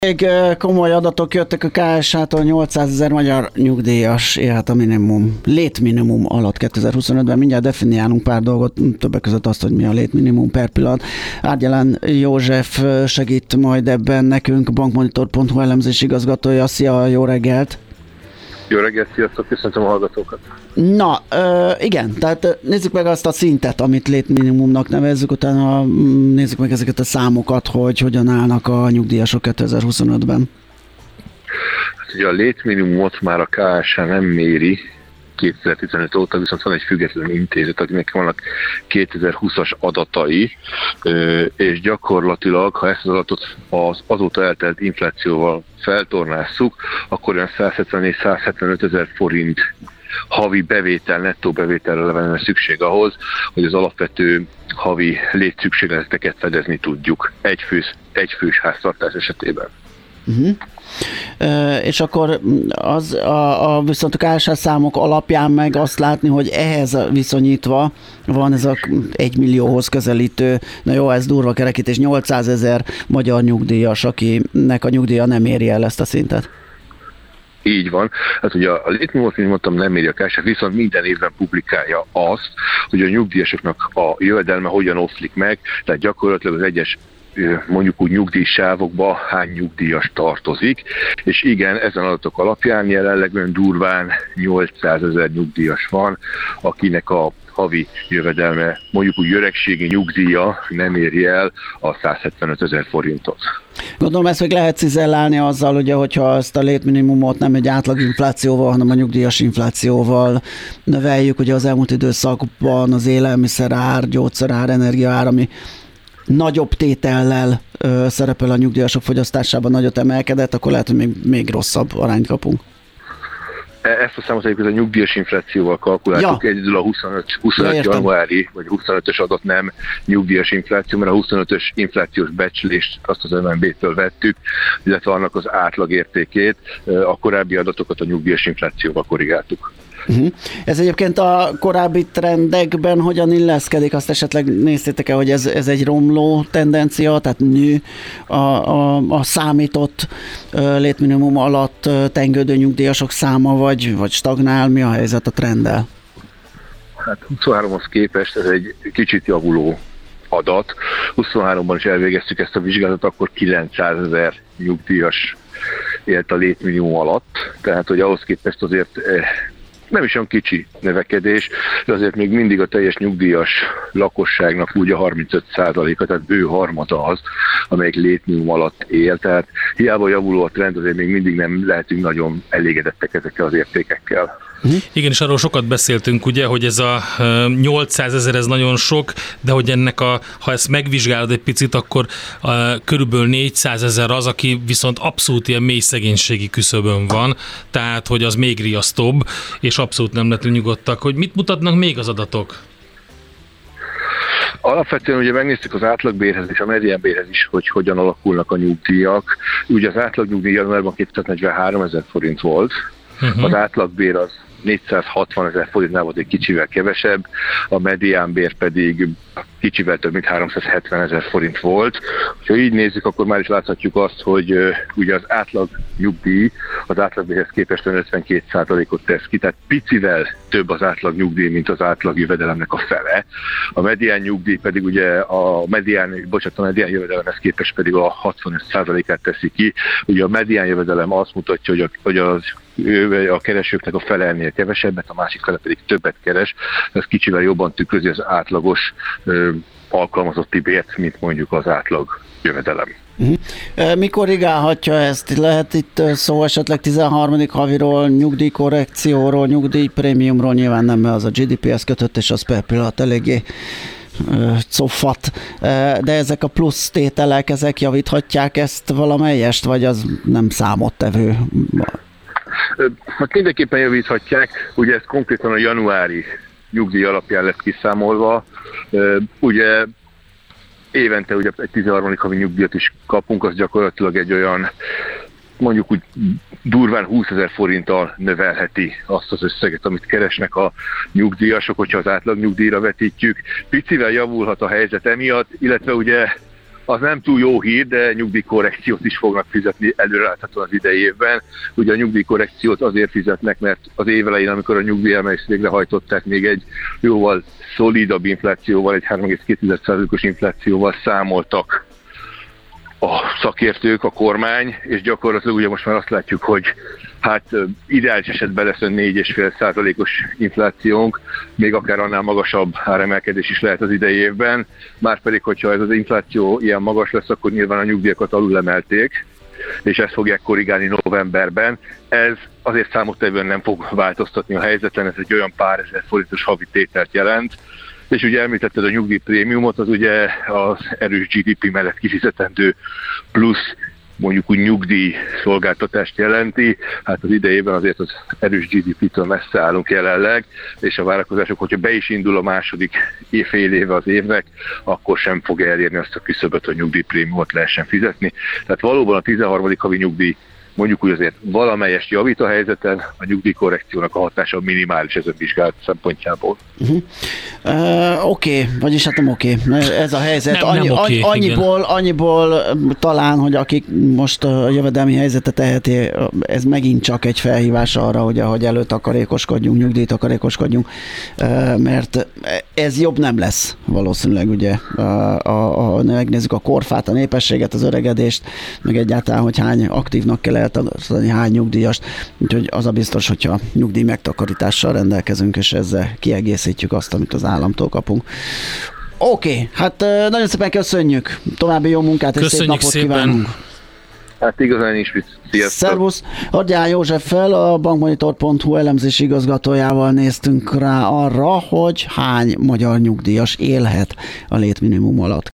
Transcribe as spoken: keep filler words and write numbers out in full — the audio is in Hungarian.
Még komoly adatok jöttek a ká es há-tól, nyolcszázezer magyar nyugdíjas élhet a minimum, létminimum alatt kétezer-huszonötben. Mindjárt definiálunk pár dolgot, többek között azt, hogy mi a létminimum per pillanat. Árgyalán József segít majd ebben nekünk, bankmonitor pont hu elemzés igazgatója. Szia, jó reggelt! Jó reggelt, sziasztok, köszöntöm a hallgatókat! Na, ö, igen, tehát nézzük meg azt a szintet, amit létminimumnak nevezzük, utána nézzük meg ezeket a számokat, hogy hogyan állnak a nyugdíjasok kétezer-huszonötben. Hát ugye a létminimumot már a ká es há nem méri kétezer-tizenöt óta, viszont van egy független intézet, akinek vannak kétezer-húszas adatai, és gyakorlatilag, ha ezt az adatot az azóta eltelt inflációval feltornásszuk, akkor olyan százhetvennégy-százhetvenöt ezer forint havi bevétel, nettó bevételre lenne szükség ahhoz, hogy az alapvető havi létszükségleteket fedezni tudjuk egy fős, egy fős háztartás esetében. Uh-huh. E, és akkor az a, a viszont a ká es há számok alapján meg azt látni, hogy ehhez viszonyítva van ez a egy millióhoz közelítő, na jó, ez durva kerekítés, nyolcszázezer magyar nyugdíjas, akinek a nyugdíja nem éri el ezt a szintet. Így van. Hát ugye a létminimumot, mint mondtam, nem méri a ká es há, viszont minden évben publikálja azt, hogy a nyugdíjasoknak a jövedelme hogyan oszlik meg, tehát gyakorlatilag az egyes mondjuk úgy nyugdíjsávokba hány nyugdíjas tartozik, és igen, ezen adatok alapján jelenleg olyan durván nyolcszázezer nyugdíjas van, akinek a havi jövedelme, mondjuk úgy öregségi nyugdíja nem éri el a százhetvenöt ezer forintot. Gondolom, ezt meg lehet cizellálni azzal, ugye, hogyha ezt a létminimumot nem egy átlag inflációval, hanem a nyugdíjas inflációval növeljük. Ugye az elmúlt időszakban az élelmiszerár, gyógyszerár, energiaár, ami nagyobb tétellel ö, szerepel a nyugdíjasok fogyasztásában, nagyot emelkedett, akkor lehet, hogy még, még rosszabb arányt kapunk. Ezt a számot egyébként a nyugdíjas inflációval kalkuláltuk, ja. Egyedül a huszonöt, huszonöt ja, januári, vagy huszonötös adat nem nyugdíjas infláció, mert a huszonötös inflációs becslést azt az em en bé-től vettük, illetve annak az átlagértékét, a korábbi adatokat a nyugdíjas inflációval korrigáltuk. Uh-huh. Ez egyébként a korábbi trendekben hogyan illeszkedik? Azt esetleg néztétek-e, hogy ez, ez egy romló tendencia, tehát nő a, a, a számított uh, létminimum alatt uh, tengődő nyugdíjasok száma, vagy, vagy stagnál? Mi a helyzet a trenddel? Hát huszonháromhoz képest ez egy kicsit javuló adat. huszonháromban is elvégeztük ezt a vizsgálatot, akkor kilencszázezer nyugdíjas élt a létminimum alatt, tehát hogy ahhoz képest azért eh, nem is olyan kicsi növekedés, de azért még mindig a teljes nyugdíjas lakosságnak úgy a harmincöt százaléka, tehát bő harmada az, amelyik létminimum alatt él. Tehát hiába javuló a trend, azért még mindig nem lehetünk nagyon elégedettek ezekkel az értékekkel. Igen, és arról sokat beszéltünk, ugye, hogy ez a nyolcszázezer, ez nagyon sok, de hogy ennek a, ha ezt megvizsgálod egy picit, akkor a, körülbelül négyszázezer az, aki viszont abszolút ilyen mély szegénységi küszöbön van, tehát, hogy az még riasztóbb, és abszolút nem lehetünk nyugodtak. Hogy mit mutatnak még az adatok? Alapvetően ugye megnéztük az átlagbérhez és a mediánbérhez is, hogy hogyan alakulnak a nyugdíjak. Ugye az átlagnyugdíj januárban kétezer-negyvenhárom ezer forint volt, uh-huh. Az átlagbér az négyszázhatvan ezer forintnál volt egy kicsivel kevesebb, a mediánbér pedig kicsivel több mint háromszázhetven ezer forint volt. Ha így nézzük, akkor már is láthatjuk azt, hogy uh, ugye az átlag nyugdíj az átlagbérhez képest ötvenkét százalékot tesz ki, tehát picivel több az átlag nyugdíj, mint az átlag jövedelemnek a fele. A medián nyugdíj pedig ugye a medián, bocsánat, a medián jövedelemhez képest pedig a hatvanöt százalékát teszi ki. Ugye a medián jövedelem azt mutatja, hogy, a, hogy az a keresőknek a fele ennél kevesebbet, a másik fele pedig többet keres. Ez kicsivel jobban tükrözi az átlagos ö, alkalmazotti bért, mint mondjuk az átlag jövedelem. Uh-huh. Mi korrigálhatja ezt? Lehet itt szó esetleg tizenharmadik haviról, nyugdíjkorrekcióról, nyugdíjprémiumról, nyilván nem, mert az a gé dé pé-hez kötött, és az per pillanat eléggé coffat, de ezek a plusz tételek, ezek javíthatják ezt valamelyest, vagy az nem számottevő? Hát mindenképpen javíthatják, ugye ez konkrétan a januári nyugdíj alapján lett kiszámolva. Ugye évente ugye egy tizenharmadik havi nyugdíjat is kapunk, az gyakorlatilag egy olyan, mondjuk úgy durván húszezer forinttal növelheti azt az összeget, amit keresnek a nyugdíjasok, hogyha az átlag nyugdíjra vetítjük. Picivel javulhat a helyzet emiatt, illetve ugye az nem túl jó hír, de nyugdíjkorrekciót is fognak fizetni előreláthatóan az idei évben. Ugye a nyugdíjkorrekciót azért fizetnek, mert az év elején, amikor a nyugdíjemelést végrehajtották, még egy jóval szolidabb inflációval, egy három egész két százalékos inflációval számoltak a szakértők, a kormány, és gyakorlatilag ugye most már azt látjuk, hogy hát ideális esetben lesz négy egész öt százalékos inflációnk, még akár annál magasabb áremelkedés is lehet az idei évben, márpedig, hogyha ez az infláció ilyen magas lesz, akkor nyilván a nyugdíjakat alulemelték, és ezt fogják korrigálni novemberben. Ez azért számottevően nem fog változtatni a helyzeten, ez egy olyan pár ezer forintos havi tételt jelent, és ugye említetted a nyugdíjprémiumot, az ugye az erős gé dé pé mellett kifizetendő plusz mondjuk úgy nyugdíj szolgáltatást jelenti. Hát az idejében azért az erős gé dé pé-től messze állunk jelenleg, és a várakozások, hogyha be is indul a második fél éve az évnek, akkor sem fog elérni azt a küszöböt, hogy nyugdíjprémiumot lehessen fizetni. Tehát valóban a tizenharmadik havi nyugdíj mondjuk úgy azért valamelyest javít a helyzeten, a nyugdíjkorrekciónak a hatása minimális ezen vizsgálat szempontjából. Uh-huh. Uh, oké, okay. vagyis hát nem oké. Okay. Ez a helyzet. Nem, Annyi, nem okay, annyiból, annyiból talán, hogy akik most a jövedelmi helyzetet teheti, ez megint csak egy felhívás arra, hogy ahogy előtakarékoskodjunk, nyugdíjtakarékoskodjunk, mert ez jobb nem lesz valószínűleg, ugye. A, a, a, megnézzük a korfát, a népességet, az öregedést, meg egyáltalán, hogy hány aktívnak kell eltartani, hány nyugdíjast. Úgyhogy az a biztos, hogyha nyugdíj megtakarítással rendelkezünk, és ezzel kiegészítjük azt, amit az államtól kapunk. Oké, okay, hát nagyon szépen köszönjük. További jó munkát és szép napot szépen. Kívánunk. Hát igazán is, sziasztok. Szervusz! Argyán Józseffel, a bankmonitor pont hu elemzési igazgatójával néztünk rá arra, hogy hány magyar nyugdíjas élhet a létminimum alatt.